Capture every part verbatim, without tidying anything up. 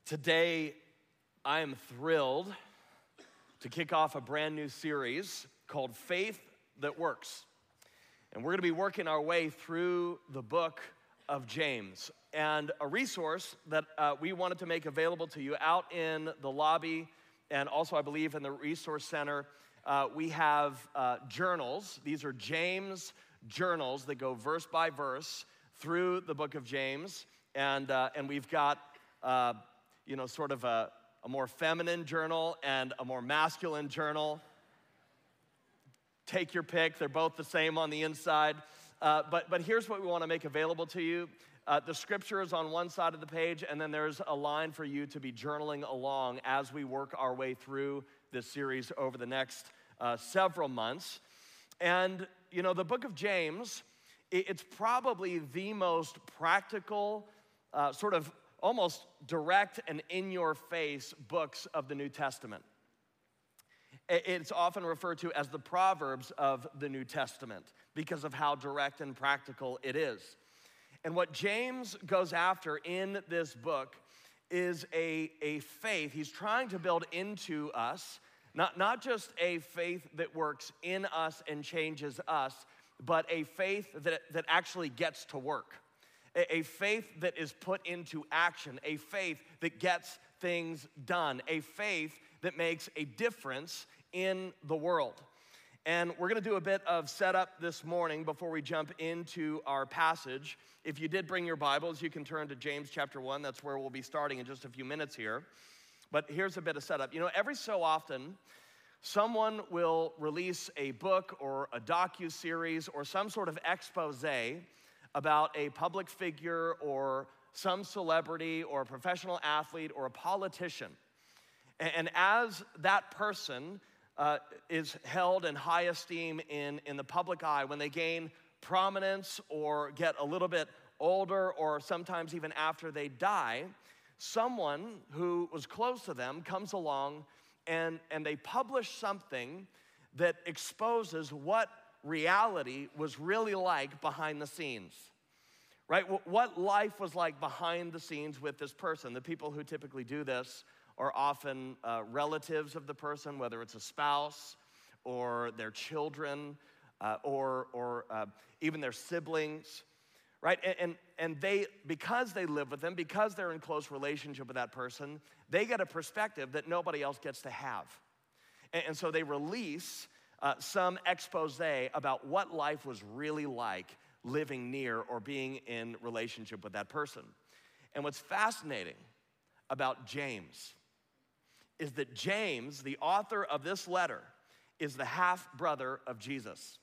Today, I am thrilled to kick off a brand new series called Faith That Works. And we're gonna be working our way through the book of James. And a resource that uh, we wanted to make available to you out in the lobby, and also I believe in the resource center, uh, we have uh, journals. These are James journals that go verse by verse through the book of James. And, uh, and we've got uh, you know, sort of a, a more feminine journal and a more masculine journal. Take your pick, they're both the same on the inside. Uh, but, but here's what we wanna make available to you. Uh, the scripture is on one side of the page, and then there's a line for you to be journaling along as we work our way through this series over the next uh, several months. And, you know, the book of James, it, it's probably the most practical, uh, sort of almost direct and in-your-face books of the New Testament. It's often referred to as the Proverbs of the New Testament because of how direct and practical it is. And what James goes after in this book is a, a faith. He's trying to build into us, not, not just a faith that works in us and changes us, but a faith that, that actually gets to work. A faith that is put into action, a faith that gets things done, a faith that makes a difference in the world. And we're gonna do a bit of setup this morning before we jump into our passage. If you did bring your Bibles, you can turn to James chapter one. That's where we'll be starting in just a few minutes here. But here's a bit of setup. You know, every so often, someone will release a book or a docu-series or some sort of expose about a public figure or some celebrity or a professional athlete or a politician. And, and as that person uh, is held in high esteem in, in the public eye, when they gain prominence or get a little bit older or sometimes even after they die, someone who was close to them comes along and, and they publish something that exposes what reality was really like behind the scenes, right? What life was like behind the scenes with this person. The people who typically do this are often uh, relatives of the person, whether it's a spouse or their children uh, or, or uh, even their siblings, right? And, and, and they, because they live with them, because they're in close relationship with that person, they get a perspective that nobody else gets to have. And, and so they release Uh, some expose about what life was really like living near or being in relationship with that person. And what's fascinating about James is that James, the author of this letter, is the half-brother of Jesus,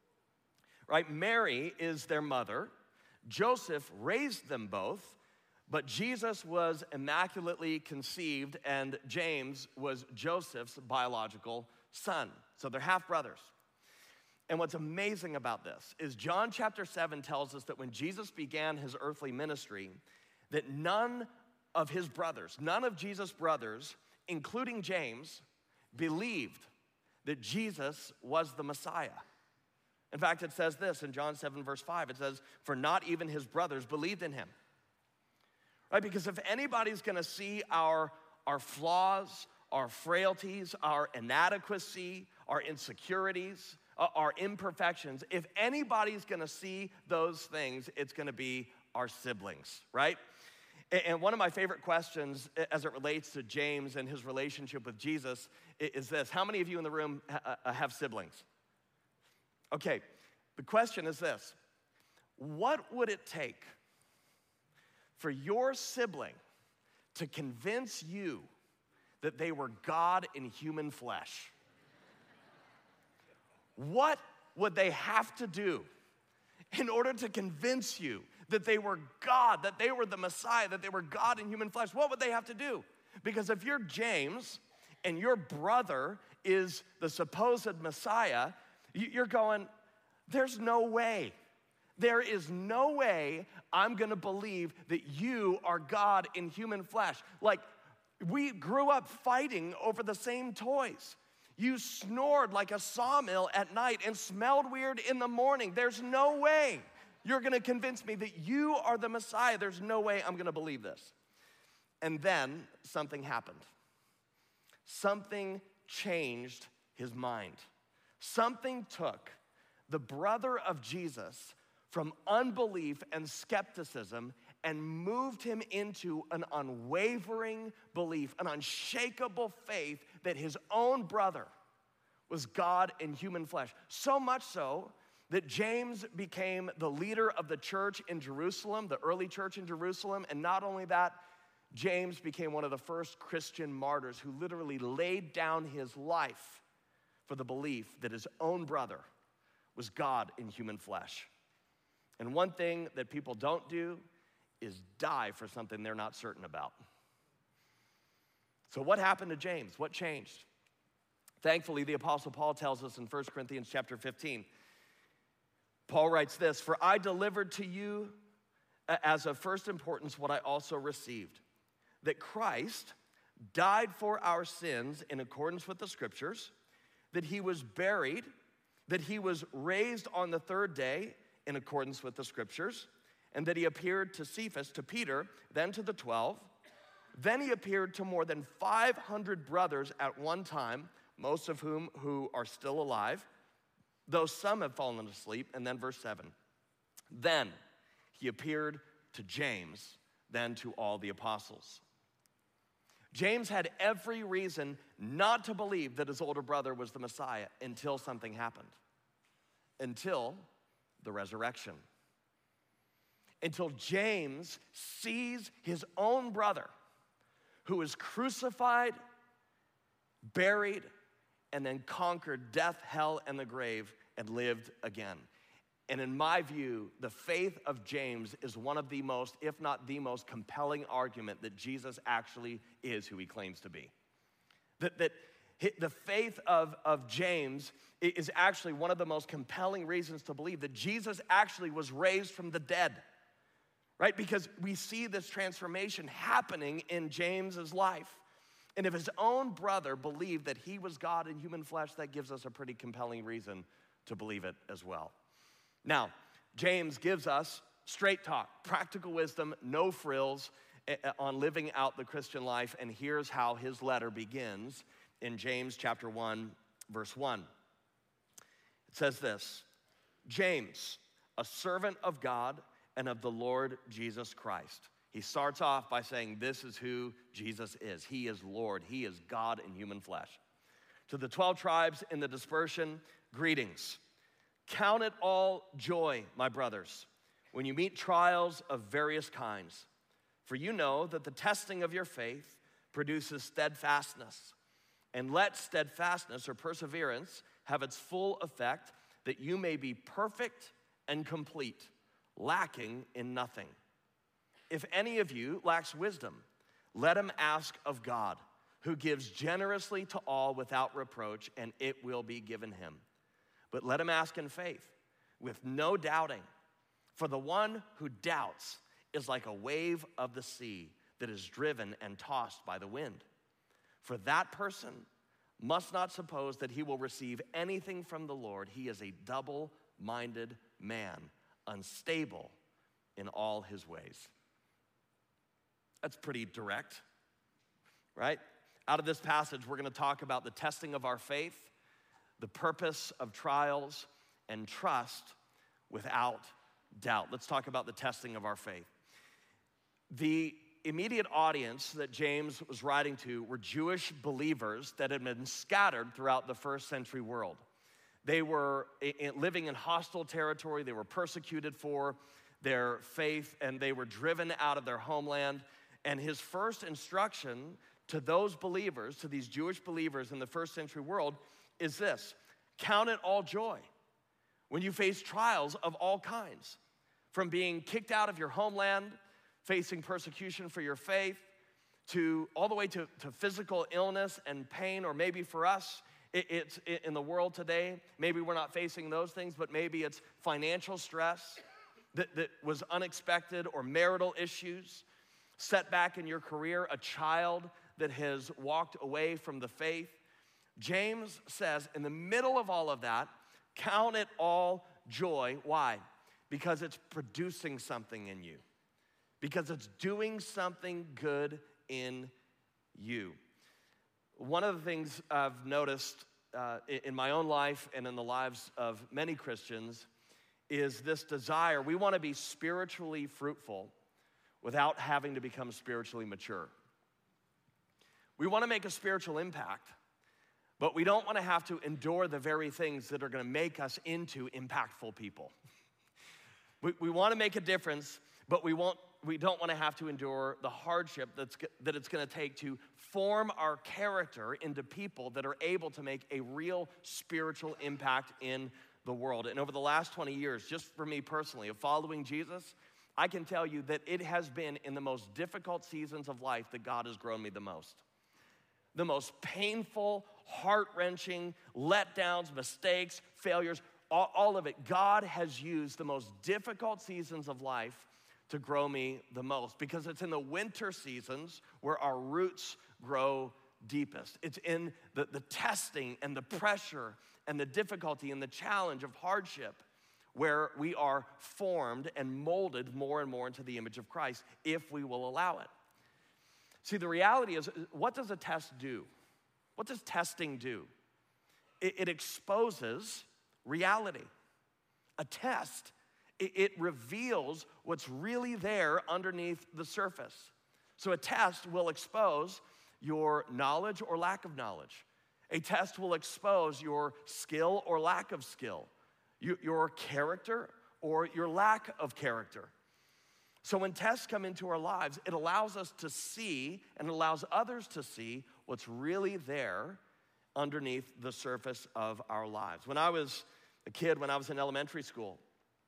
right? Mary is their mother. Joseph raised them both, but Jesus was immaculately conceived, and James was Joseph's biological son. So they're half-brothers. And what's amazing about this is John chapter seven tells us that when Jesus began his earthly ministry, that none of his brothers, none of Jesus' brothers, including James, believed that Jesus was the Messiah. In fact, it says this in John seven verse five, it says, "For not even his brothers believed in him." Right? Because if anybody's gonna see our, our flaws, our frailties, our inadequacy, our insecurities, uh, our imperfections, if anybody's gonna see those things, it's gonna be our siblings, right? And, and one of my favorite questions as it relates to James and his relationship with Jesus is this: how many of you in the room ha- uh, have siblings? Okay, the question is this: what would it take for your sibling to convince you that they were God in human flesh? What would they have to do in order to convince you that they were God, that they were the Messiah, that they were God in human flesh? What would they have to do? Because if you're James and your brother is the supposed Messiah, you're going, there's no way. There is no way I'm gonna believe that you are God in human flesh. Like, we grew up fighting over the same toys. You snored like a sawmill at night and smelled weird in the morning. There's no way you're gonna convince me that you are the Messiah. There's no way I'm gonna believe this. And then something happened. Something changed his mind. Something took the brother of Jesus from unbelief and skepticism and moved him into an unwavering belief, an unshakable faith that his own brother was God in human flesh. So much so that James became the leader of the church in Jerusalem, the early church in Jerusalem, and not only that, James became one of the first Christian martyrs who literally laid down his life for the belief that his own brother was God in human flesh. And one thing that people don't do is die for something they're not certain about. So what happened to James? What changed? Thankfully, the Apostle Paul tells us in First Corinthians chapter fifteen. Paul writes this, "For I delivered to you as of first importance what I also received, that Christ died for our sins in accordance with the Scriptures, that he was buried, that he was raised on the third day in accordance with the Scriptures, and that he appeared to Cephas, to Peter, then to the twelve. Then he appeared to more than five hundred brothers at one time, most of whom who are still alive, though some have fallen asleep." And then verse seven, "Then he appeared to James, then to all the apostles." James had every reason not to believe that his older brother was the Messiah until something happened. Until the resurrection. Until James sees his own brother who was crucified, buried, and then conquered death, hell, and the grave and lived again. And in my view, the faith of James is one of the most, if not the most compelling argument that Jesus actually is who he claims to be. That, that the faith of, of James is actually one of the most compelling reasons to believe that Jesus actually was raised from the dead, right? Because we see this transformation happening in James's life. And if his own brother believed that he was God in human flesh, that gives us a pretty compelling reason to believe it as well. Now, James gives us straight talk, practical wisdom, no frills on living out the Christian life. And here's how his letter begins in James chapter one, verse one. It says this, "James, a servant of God and of the Lord Jesus Christ." He starts off by saying this is who Jesus is. He is Lord. He is God in human flesh. "To the twelve tribes in the dispersion, greetings. Count it all joy, my brothers, when you meet trials of various kinds. For you know that the testing of your faith produces steadfastness. And let steadfastness or perseverance have its full effect, that you may be perfect and complete, lacking in nothing. If any of you lacks wisdom, let him ask of God, who gives generously to all without reproach, and it will be given him. But let him ask in faith, with no doubting. For the one who doubts is like a wave of the sea that is driven and tossed by the wind. For that person must not suppose that he will receive anything from the Lord. He is a double-minded man, unstable in all his ways." That's pretty direct, right? Out of this passage, we're going to talk about the testing of our faith, the purpose of trials, and trust without doubt. Let's talk about the testing of our faith. The immediate audience that James was writing to were Jewish believers that had been scattered throughout the first century world. They were living in hostile territory. They were persecuted for their faith, and they were driven out of their homeland. And his first instruction to those believers, to these Jewish believers in the first century world, is this: count it all joy when you face trials of all kinds, from being kicked out of your homeland, facing persecution for your faith, to all the way to, to physical illness and pain, or maybe for us, it, it's it, in the world today, maybe we're not facing those things, but maybe it's financial stress that, that was unexpected, or marital issues, setback in your career, a child that has walked away from the faith. James says, in the middle of all of that, count it all joy. Why? Because it's producing something in you. Because it's doing something good in you. One of the things I've noticed uh, in my own life and in the lives of many Christians is this desire. We want to be spiritually fruitful without having to become spiritually mature. We want to make a spiritual impact, but we don't want to have to endure the very things that are going to make us into impactful people. we, we want to make a difference, but we won't. We don't want to have to endure the hardship that's, that it's going to take to form our character into people that are able to make a real spiritual impact in the world. And over the last twenty years, just for me personally, of following Jesus, I can tell you that it has been in the most difficult seasons of life that God has grown me the most. The most painful, heart-wrenching, letdowns, mistakes, failures, all, all of it. God has used the most difficult seasons of life to grow me the most, because it's in the winter seasons where our roots grow deepest. It's in the, the testing and the pressure and the difficulty and the challenge of hardship where we are formed and molded more and more into the image of Christ if we will allow it. See, the reality is, what does a test do? What does testing do? It, it exposes reality. A test, it, it reveals what's really there underneath the surface. So a test will expose your knowledge or lack of knowledge. A test will expose your skill or lack of skill, you, your character or your lack of character. So when tests come into our lives, it allows us to see and allows others to see what's really there underneath the surface of our lives. When I was a kid, when I was in elementary school,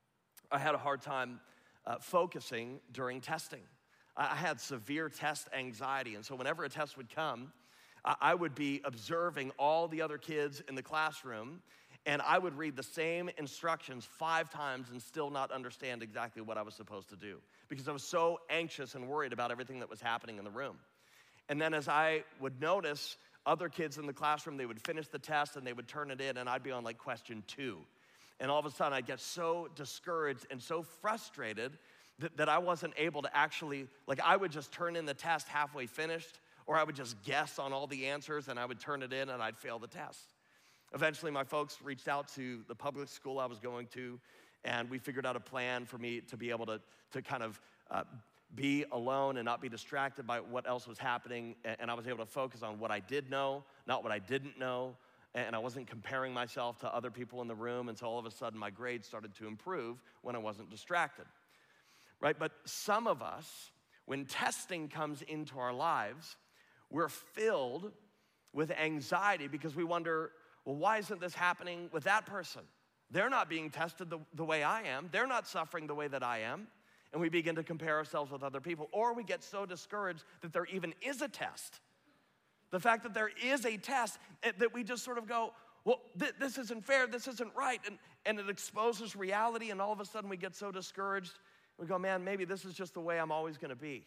I had a hard time uh, focusing during testing. I had severe test anxiety, and so whenever a test would come, I would be observing all the other kids in the classroom, and I would read the same instructions five times and still not understand exactly what I was supposed to do, because I was so anxious and worried about everything that was happening in the room. And then as I would notice other kids in the classroom, they would finish the test and they would turn it in, and I'd be on like question two. And all of a sudden I'd get so discouraged and so frustrated that, that I wasn't able to actually, like I would just turn in the test halfway finished, or I would just guess on all the answers and I would turn it in and I'd fail the test. Eventually my folks reached out to the public school I was going to, and we figured out a plan for me to be able to, to kind of uh, be alone and not be distracted by what else was happening, and I was able to focus on what I did know, not what I didn't know, and I wasn't comparing myself to other people in the room, and so all of a sudden my grades started to improve when I wasn't distracted, right? But some of us, when testing comes into our lives, we're filled with anxiety because we wonder, well, why isn't this happening with that person? They're not being tested the, the way I am. They're not suffering the way that I am. And we begin to compare ourselves with other people. Or we get so discouraged that there even is a test. The fact that there is a test, that we just sort of go, well, th- this isn't fair, this isn't right. And, and it exposes reality, and all of a sudden we get so discouraged. We go, man, maybe this is just the way I'm always gonna be.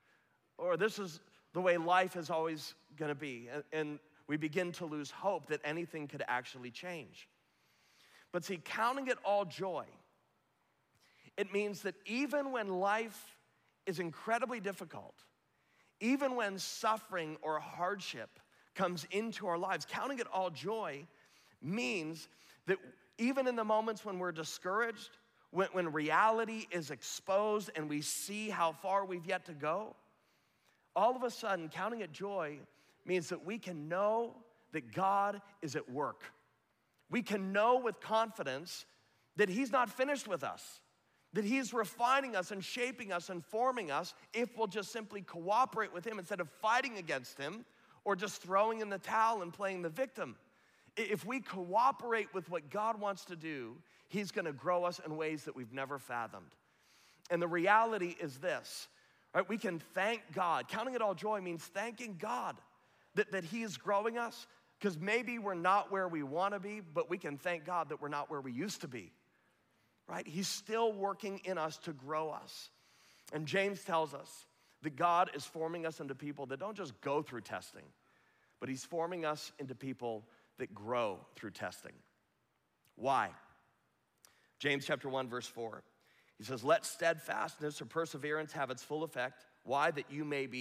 Or this is the way life is always gonna be. And, and we begin to lose hope that anything could actually change. But see, counting it all joy, it means that even when life is incredibly difficult, even when suffering or hardship comes into our lives, counting it all joy means that even in the moments when we're discouraged, when, when reality is exposed and we see how far we've yet to go, all of a sudden, counting it joy means that we can know that God is at work. We can know with confidence that He's not finished with us, that He's refining us and shaping us and forming us if we'll just simply cooperate with Him instead of fighting against Him or just throwing in the towel and playing the victim. If we cooperate with what God wants to do, He's gonna grow us in ways that we've never fathomed. And the reality is this, right? We can thank God. Counting it all joy means thanking God that, that He is growing us, because maybe we're not where we wanna be, but we can thank God that we're not where we used to be. Right? He's still working in us to grow us. And James tells us that God is forming us into people that don't just go through testing, but He's forming us into people that grow through testing. Why? James chapter one, verse four. He says, let steadfastness or perseverance have its full effect. Why? That you may be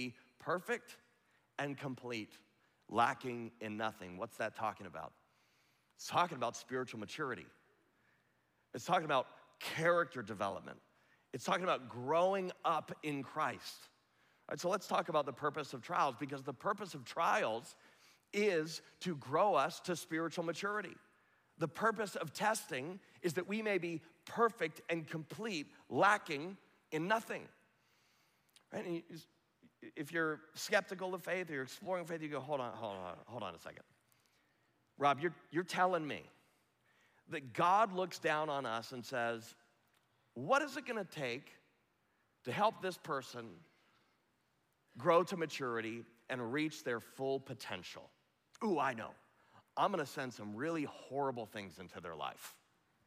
perfect and complete, lacking in nothing. What's that talking about? It's talking about spiritual maturity. It's talking about character development. It's talking about growing up in Christ. All right, so let's talk about the purpose of trials, because the purpose of trials is to grow us to spiritual maturity. The purpose of testing is that we may be perfect and complete, lacking in nothing. Right? And you, if you're skeptical of faith or you're exploring faith, you go, hold on, hold on, hold on a second. Rob, you're, you're telling me that God looks down on us and says, what is it gonna take to help this person grow to maturity and reach their full potential? Ooh, I know. I'm gonna send some really horrible things into their life.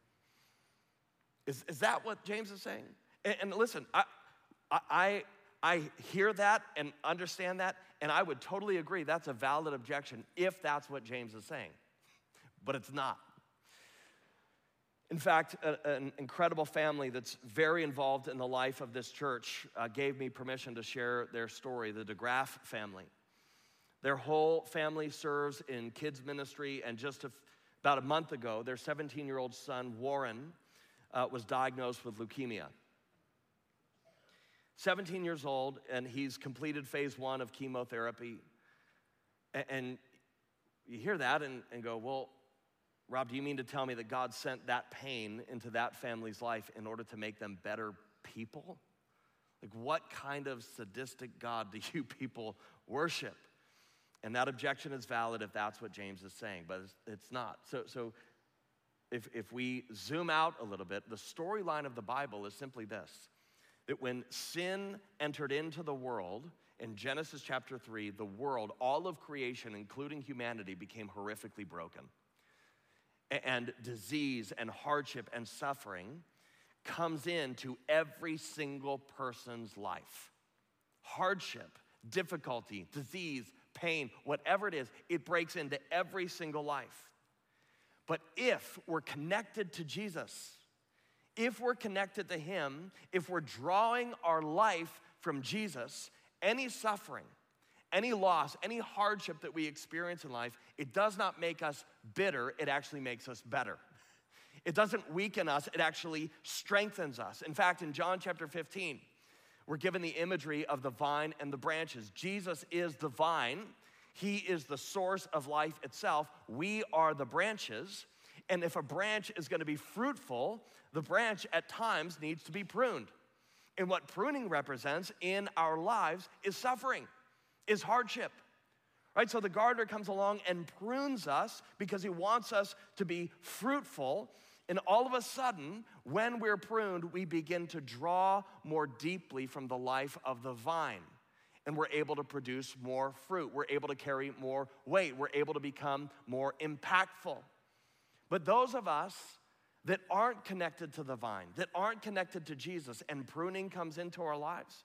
Is, is that what James is saying? And, and listen, I, I, I hear that and understand that, and I would totally agree that's a valid objection if that's what James is saying, but it's not. In fact, a, an incredible family that's very involved in the life of this church uh, gave me permission to share their story, the DeGraff family. Their whole family serves in kids ministry, and just a, about a month ago, their seventeen-year-old son, Warren, uh, was diagnosed with leukemia. seventeen years old, and he's completed phase one of chemotherapy. And, and you hear that and, and go, well, Rob, do you mean to tell me that God sent that pain into that family's life in order to make them better people? Like, what kind of sadistic God do you people worship? And that objection is valid if that's what James is saying, but it's, it's not. So, so if, if we zoom out a little bit, the storyline of the Bible is simply this, that when sin entered into the world, in Genesis chapter three, the world, all of creation, including humanity, became horrifically broken. And disease and hardship and suffering comes into every single person's life. Hardship, difficulty, disease, pain, whatever it is, it breaks into every single life. But if we're connected to Jesus, if we're connected to Him, if we're drawing our life from Jesus, any suffering, any loss, any hardship that we experience in life, it does not make us bitter, it actually makes us better. It doesn't weaken us, it actually strengthens us. In fact, in John chapter fifteen, we're given the imagery of the vine and the branches. Jesus is the vine, He is the source of life itself. We are the branches, and if a branch is gonna be fruitful, the branch at times needs to be pruned. And what pruning represents in our lives is suffering, is hardship, right? So the gardener comes along and prunes us because he wants us to be fruitful. And all of a sudden, when we're pruned, we begin to draw more deeply from the life of the vine. And we're able to produce more fruit. We're able to carry more weight. We're able to become more impactful. But those of us that aren't connected to the vine, that aren't connected to Jesus, and pruning comes into our lives,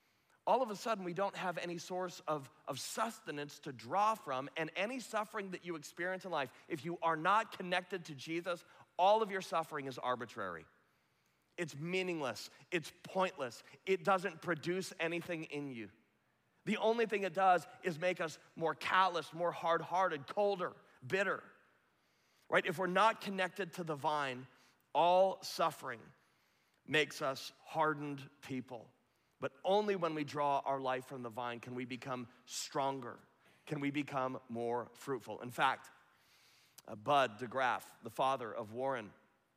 all of a sudden, we don't have any source of, of sustenance to draw from, and any suffering that you experience in life, if you are not connected to Jesus, all of your suffering is arbitrary. It's meaningless. It's pointless. It doesn't produce anything in you. The only thing it does is make us more callous, more hard-hearted, colder, bitter, right? If we're not connected to the vine, all suffering makes us hardened people. But only when we draw our life from the vine can we become stronger, can we become more fruitful. In fact, uh, Bud DeGraff, the father of Warren,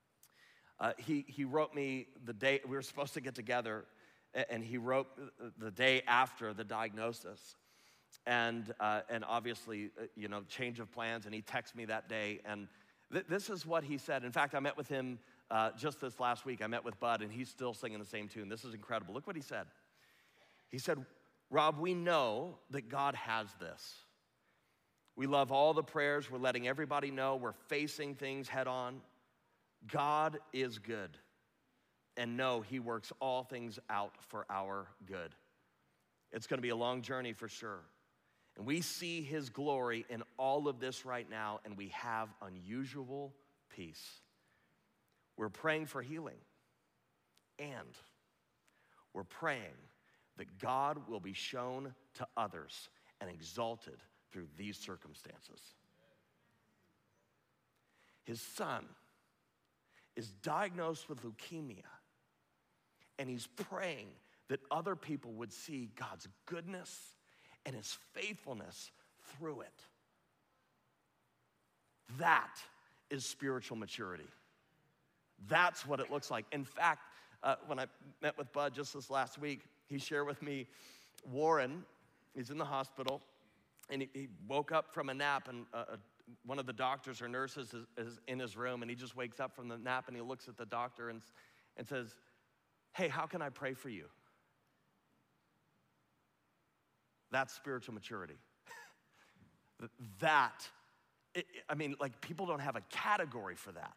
uh, he, he wrote me the day, we were supposed to get together, and he wrote the day after the diagnosis. And, uh, and obviously, uh, you know, change of plans, and he texted me that day, and th- this is what he said. In fact, I met with him Uh, just this last week. I met with Bud, and he's still singing the same tune. This is incredible. Look what he said. He said, Rob, we know that God has this. We love all the prayers. We're letting everybody know. We're facing things head on. God is good. And no, He works all things out for our good. It's going to be a long journey for sure. And we see His glory in all of this right now, and we have unusual peace. We're praying for healing, and we're praying that God will be shown to others and exalted through these circumstances. His son is diagnosed with leukemia, and he's praying that other people would see God's goodness and his faithfulness through it. That is spiritual maturity. That's what it looks like. In fact, uh, when I met with Bud just this last week, he shared with me Warren. He's in the hospital, and he, he woke up from a nap, and uh, one of the doctors or nurses is, is in his room, and he just wakes up from the nap, and he looks at the doctor and, and says, "Hey, how can I pray for you?" That's spiritual maturity. That, it, I mean, like, people don't have a category for that.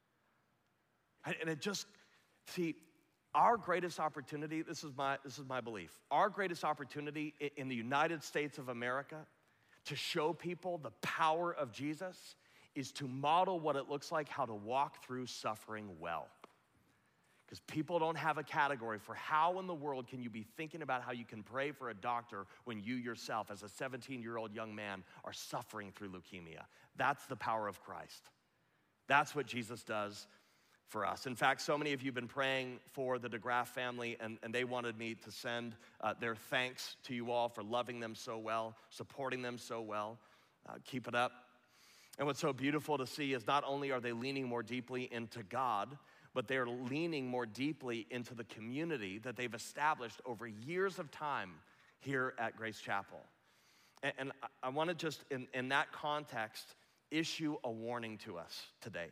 And it just, see, our greatest opportunity, this is my, this is my belief, our greatest opportunity in the United States of America to show people the power of Jesus is to model what it looks like how to walk through suffering well. Because people don't have a category for how in the world can you be thinking about how you can pray for a doctor when you yourself, as a seventeen-year-old young man, are suffering through leukemia. That's the power of Christ. That's what Jesus does for us. In fact, so many of you have been praying for the DeGraff family, and, and they wanted me to send uh, their thanks to you all for loving them so well, supporting them so well. Uh, keep it up. And what's so beautiful to see is not only are they leaning more deeply into God, but they're leaning more deeply into the community that they've established over years of time here at Grace Chapel. And, and I, I want to just, in, in that context, issue a warning to us today.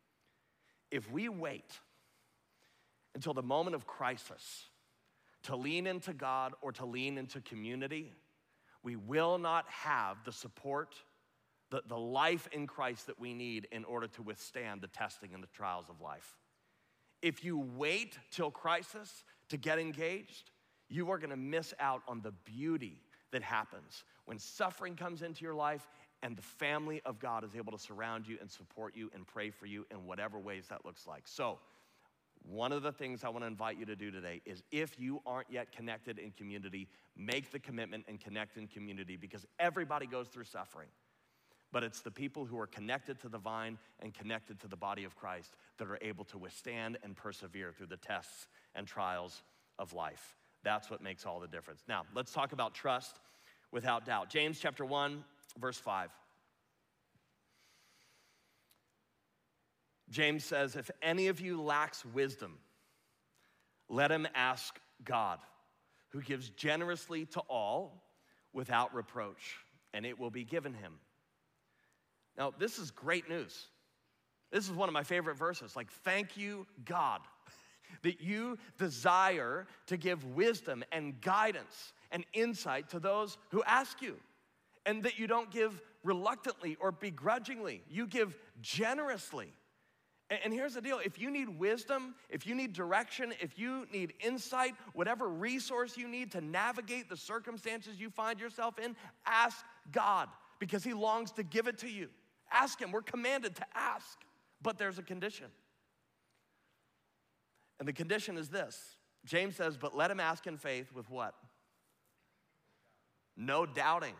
If we wait until the moment of crisis to lean into God or to lean into community, we will not have the support, the, the life in Christ that we need in order to withstand the testing and the trials of life. If you wait till crisis to get engaged, you are gonna miss out on the beauty that happens when suffering comes into your life and the family of God is able to surround you and support you and pray for you in whatever ways that looks like. So, one of the things I wanna invite you to do today is, if you aren't yet connected in community, make the commitment and connect in community, because everybody goes through suffering. But it's the people who are connected to the vine and connected to the body of Christ that are able to withstand and persevere through the tests and trials of life. That's what makes all the difference. Now, let's talk about trust without doubt. James chapter one, verse five. James says, "If any of you lacks wisdom, let him ask God, who gives generously to all without reproach, and it will be given him." Now, this is great news. This is one of my favorite verses. Like, thank you, God, that you desire to give wisdom and guidance and insight to those who ask you, and that you don't give reluctantly or begrudgingly. You give generously. And here's the deal. If you need wisdom, if you need direction, if you need insight, whatever resource you need to navigate the circumstances you find yourself in, ask God, because he longs to give it to you. Ask him. We're commanded to ask, but there's a condition. And the condition is this. James says, but let him ask in faith with what? No doubting.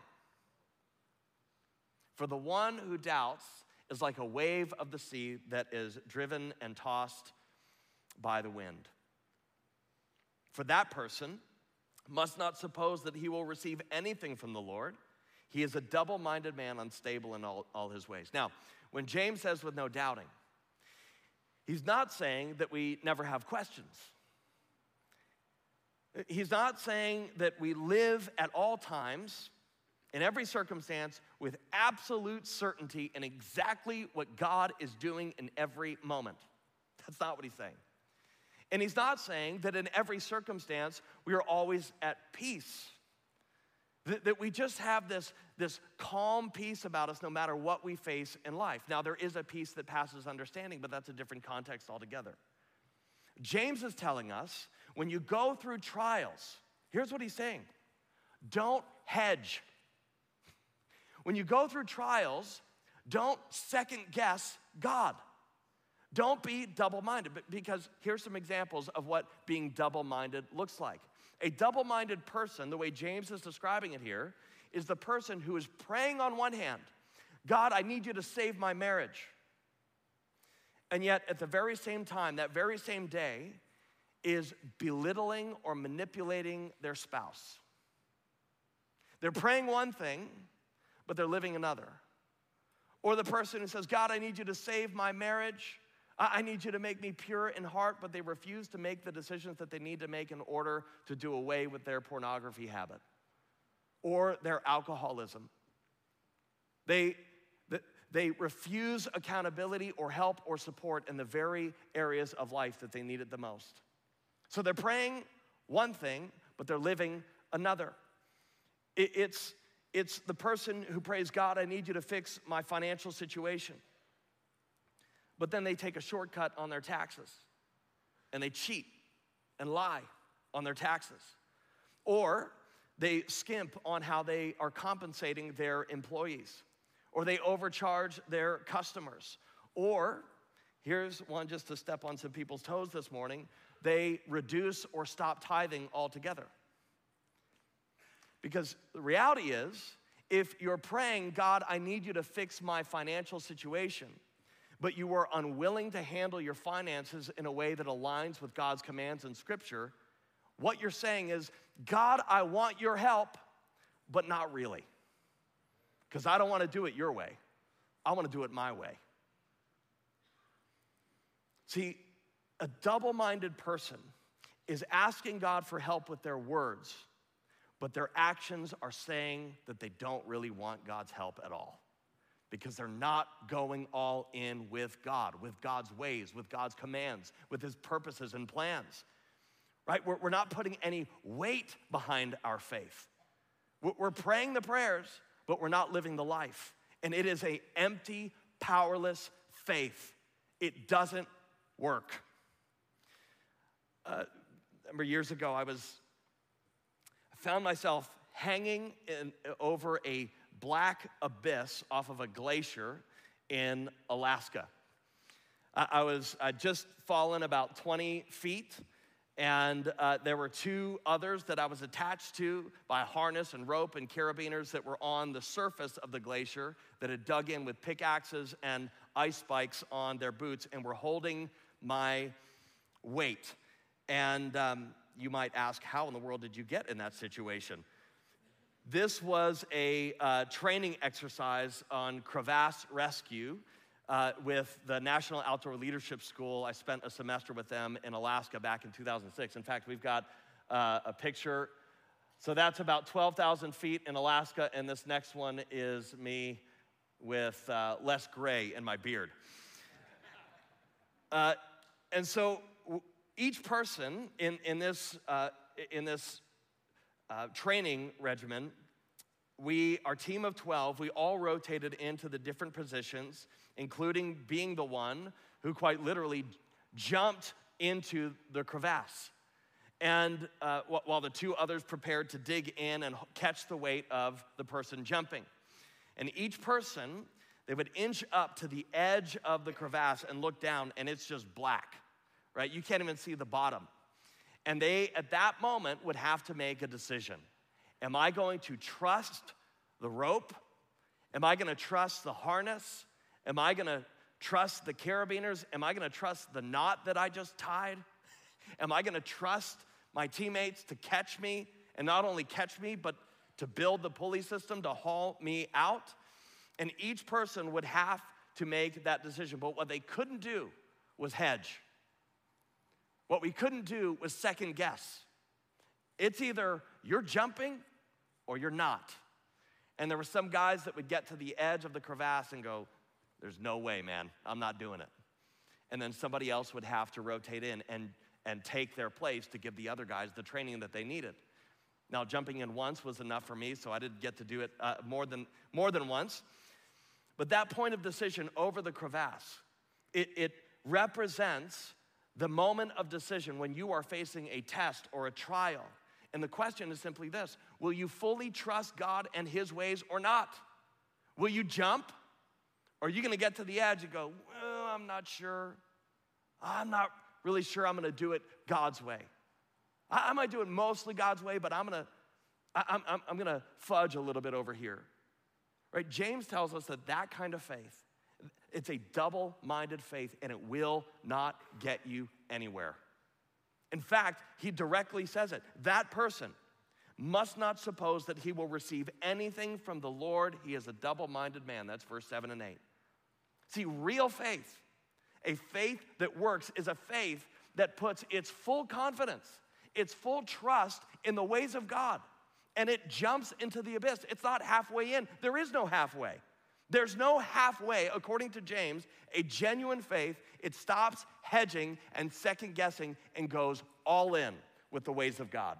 For the one who doubts is like a wave of the sea that is driven and tossed by the wind. For that person must not suppose that he will receive anything from the Lord. He is a double-minded man, unstable in all, all his ways. Now, when James says with no doubting, he's not saying that we never have questions. He's not saying that we live at all times, in every circumstance, with absolute certainty in exactly what God is doing in every moment. That's not what he's saying. And he's not saying that in every circumstance, we are always at peace. That, that we just have this, this calm peace about us no matter what we face in life. Now, there is a peace that passes understanding, but that's a different context altogether. James is telling us, when you go through trials, here's what he's saying. Don't hedge. When you go through trials, don't second guess God. Don't be double-minded, because here's some examples of what being double-minded looks like. A double-minded person, the way James is describing it here, is the person who is praying on one hand, God, I need you to save my marriage. And yet, at the very same time, that very same day, is belittling or manipulating their spouse. They're praying one thing, but they're living another. Or the person who says, God, I need you to save my marriage. I need you to make me pure in heart, but they refuse to make the decisions that they need to make in order to do away with their pornography habit or their alcoholism. They, they refuse accountability or help or support in the very areas of life that they need it the most. So they're praying one thing, but they're living another. It, it's, it's the person who prays, God, I need you to fix my financial situation. But then they take a shortcut on their taxes, and they cheat and lie on their taxes. Or they skimp on how they are compensating their employees, or they overcharge their customers. Or, here's one just to step on some people's toes this morning, they reduce or stop tithing altogether. Because the reality is, if you're praying, God, I need you to fix my financial situation, but you are unwilling to handle your finances in a way that aligns with God's commands in Scripture, what you're saying is, God, I want your help, but not really. Because I don't want to do it your way. I want to do it my way. See, a double-minded person is asking God for help with their words, but their actions are saying that they don't really want God's help at all. Because they're not going all in with God, with God's ways, with God's commands, with his purposes and plans, right? We're, we're not putting any weight behind our faith. We're, we're praying the prayers, but we're not living the life. And it is an empty, powerless faith. It doesn't work. Uh, remember years ago, I was, I found myself hanging in, over a black abyss off of a glacier in Alaska. I, I was I'd just fallen about twenty feet, and uh, there were two others that I was attached to by a harness and rope and carabiners that were on the surface of the glacier that had dug in with pickaxes and ice spikes on their boots and were holding my weight. And um, you might ask, how in the world did you get in that situation? This was a uh, training exercise on crevasse rescue uh, with the National Outdoor Leadership School. I spent a semester with them in Alaska back in two thousand six. In fact, we've got uh, a picture. So that's about twelve thousand feet in Alaska, and this next one is me with uh, less gray in my beard. Uh, and so w- each person in, in this, uh, in this Uh, training regimen, we, our team of twelve, we all rotated into the different positions, including being the one who quite literally jumped into the crevasse. And uh, while the two others prepared to dig in and catch the weight of the person jumping. And each person, they would inch up to the edge of the crevasse and look down, and it's just black, right? You can't even see the bottom. And they, at that moment, would have to make a decision. Am I going to trust the rope? Am I going to trust the harness? Am I going to trust the carabiners? Am I going to trust the knot that I just tied? Am I going to trust my teammates to catch me, and not only catch me, but to build the pulley system to haul me out? And each person would have to make that decision. But what they couldn't do was hedge. What we couldn't do was second guess. It's either you're jumping or you're not. And there were some guys that would get to the edge of the crevasse and go, there's no way, man, I'm not doing it. And then somebody else would have to rotate in and, and take their place to give the other guys the training that they needed. Now, jumping in once was enough for me, so I didn't get to do it uh, more than, more than once. But that point of decision over the crevasse, it, it represents the moment of decision when you are facing a test or a trial. And the question is simply this: will you fully trust God and his ways or not? Will you jump? Or are you going to get to the edge and go, well, I'm not sure. I'm not really sure I'm going to do it God's way. I, I might do it mostly God's way, but I'm gonna, I, I'm, I'm, I'm gonna fudge a little bit over here. Right? James tells us that that kind of faith, it's a double-minded faith, and it will not get you anywhere. In fact, he directly says it. That person must not suppose that he will receive anything from the Lord. He is a double-minded man. That's verse seven and eight. See, real faith, a faith that works, is a faith that puts its full confidence, its full trust in the ways of God, and it jumps into the abyss. It's not halfway in. There is no halfway. There's no halfway, according to James. A genuine faith, it stops hedging and second-guessing and goes all in with the ways of God.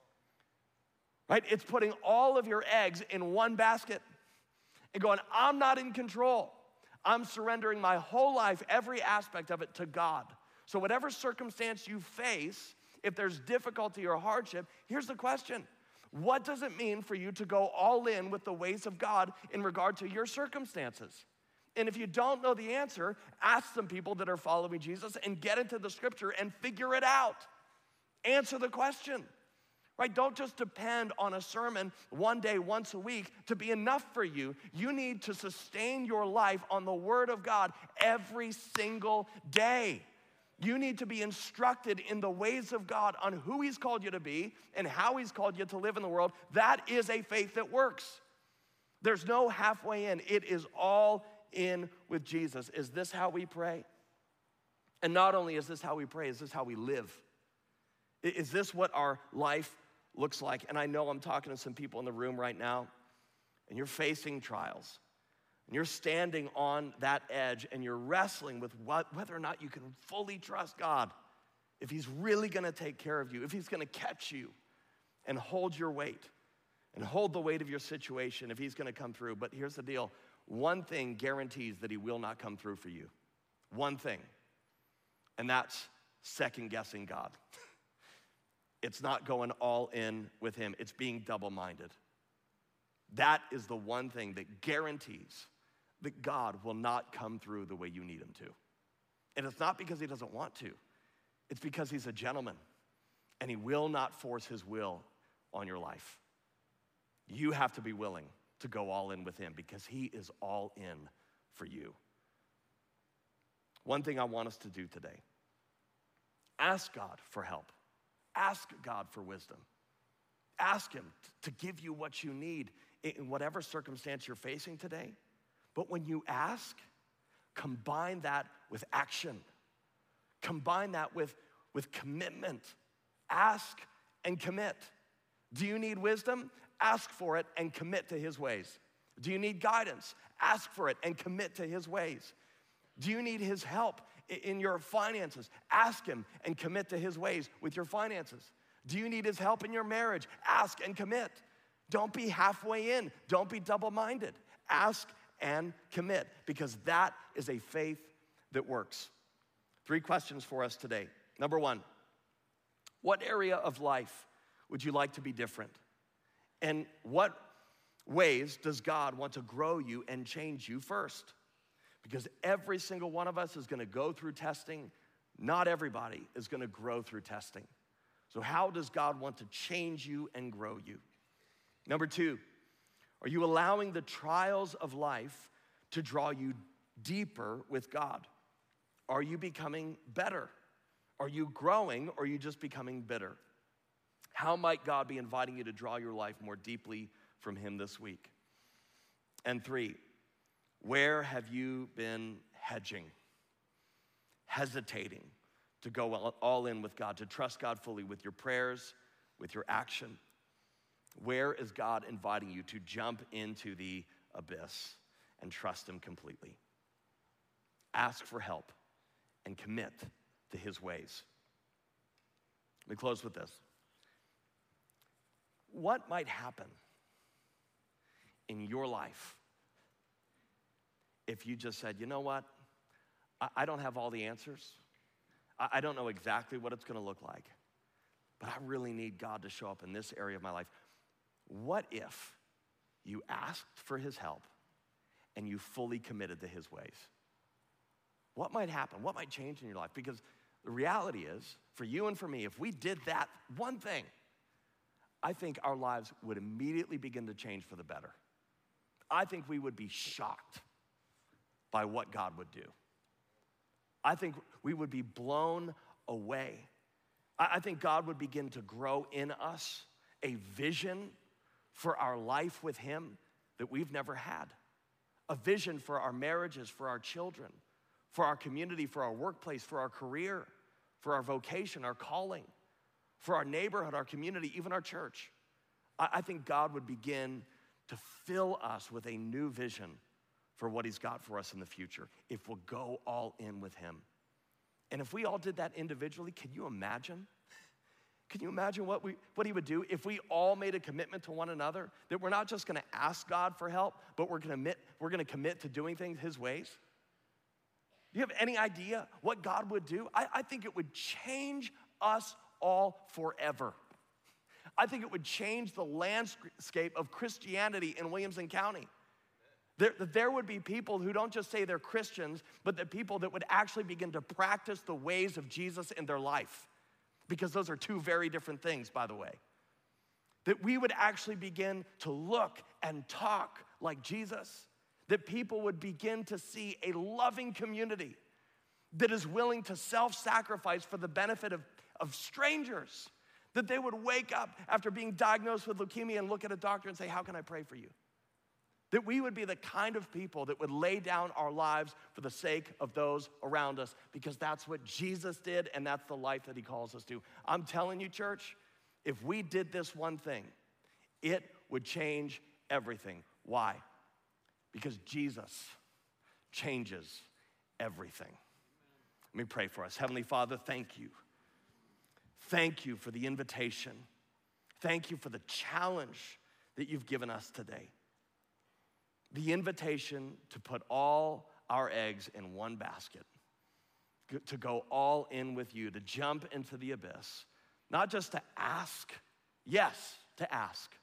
Right? It's putting all of your eggs in one basket and going, I'm not in control. I'm surrendering my whole life, every aspect of it, to God. So whatever circumstance you face, if there's difficulty or hardship, here's the question. What does it mean for you to go all in with the ways of God in regard to your circumstances? And if you don't know the answer, ask some people that are following Jesus and get into the scripture and figure it out. Answer the question, right? Don't just depend on a sermon one day, once a week to be enough for you. You need to sustain your life on the word of God every single day. You need to be instructed in the ways of God on who he's called you to be and how he's called you to live in the world. That is a faith that works. There's no halfway in. It is all in with Jesus. Is this how we pray? And not only is this how we pray, is this how we live? Is this what our life looks like? And I know I'm talking to some people in the room right now, and you're facing trials. And you're standing on that edge and you're wrestling with what, whether or not you can fully trust God, if he's really gonna take care of you, if he's gonna catch you and hold your weight and hold the weight of your situation, if he's gonna come through. But here's the deal. One thing guarantees that he will not come through for you. One thing, and that's second guessing God. It's not going all in with him. It's being double-minded. That is the one thing that guarantees that God will not come through the way you need him to. And it's not because he doesn't want to. It's because he's a gentleman and he will not force his will on your life. You have to be willing to go all in with him because he is all in for you. One thing I want us to do today, ask God for help. Ask God for wisdom. Ask him to give you what you need in whatever circumstance you're facing today. But when you ask, combine that with action. Combine that with, with commitment. Ask and commit. Do you need wisdom? Ask for it and commit to his ways. Do you need guidance? Ask for it and commit to his ways. Do you need his help in your finances? Ask him and commit to his ways with your finances. Do you need his help in your marriage? Ask and commit. Don't be halfway in. Don't be double-minded. Ask and commit, because that is a faith that works. Three questions for us today. Number one, what area of life would you like to be different? And what ways does God want to grow you and change you first? Because every single one of us is gonna go through testing. Not everybody is gonna grow through testing. So how does God want to change you and grow you? Number two, are you allowing the trials of life to draw you deeper with God? Are you becoming better? Are you growing, or are you just becoming bitter? How might God be inviting you to draw your life more deeply from him this week? And three, where have you been hedging, hesitating to go all in with God, to trust God fully with your prayers, with your action? Where is God inviting you to jump into the abyss and trust him completely? Ask for help and commit to his ways. Let me close with this. What might happen in your life if you just said, you know what, I, I don't have all the answers. I, I don't know exactly what it's gonna look like, but I really need God to show up in this area of my life. What if you asked for his help and you fully committed to his ways? What might happen? What might change in your life? Because The reality is, for you and for me, if we did that one thing, I think our lives would immediately begin to change for the better. I think we would be shocked by what God would do. I think we would be blown away. I think God would begin to grow in us a vision for our life with him that we've never had. A vision for our marriages, for our children, for our community, for our workplace, for our career, for our vocation, our calling, for our neighborhood, our community, even our church. I think God would begin to fill us with a new vision for what he's got for us in the future if we'll go all in with him. And if we all did that individually, can you imagine? Can you imagine what we what he would do if we all made a commitment to one another, that we're not just gonna ask God for help, but we're gonna commit, we're gonna commit to doing things his ways? Do you have any idea what God would do? I, I think it would change us all forever. I think it would change the landscape of Christianity in Williamson County. There, there would be people who don't just say they're Christians, but the people that would actually begin to practice the ways of Jesus in their life. Because those are two very different things, by the way. That we would actually begin to look and talk like Jesus. That people would begin to see a loving community that is willing to self-sacrifice for the benefit of, of strangers. That they would wake up after being diagnosed with leukemia and look at a doctor and say, how can I pray for you? That we would be the kind of people that would lay down our lives for the sake of those around us, because that's what Jesus did and that's the life that he calls us to. I'm telling you, church, if we did this one thing, it would change everything. Why? Because Jesus changes everything. Let me pray for us. Heavenly Father, thank you. Thank you for the invitation. Thank you for the challenge that you've given us today. The invitation to put all our eggs in one basket, to go all in with you, to jump into the abyss, not just to ask, yes, to ask,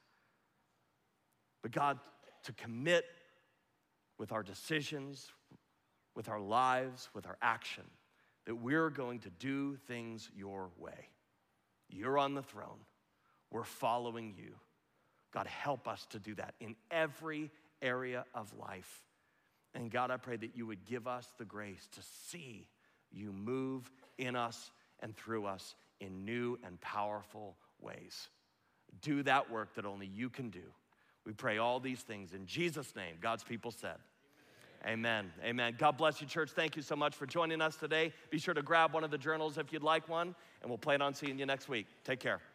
but God, to commit with our decisions, with our lives, with our action, that we're going to do things your way. You're on the throne. We're following you. God, help us to do that in every area of life. And God, I pray that you would give us the grace to see you move in us and through us in new and powerful ways. Do that work that only you can do. We pray all these things in Jesus' name. God's people said, amen. Amen. Amen. God bless you, church. Thank you so much for joining us today. Be sure to grab one of the journals if you'd like one, and we'll plan on seeing you next week. Take care.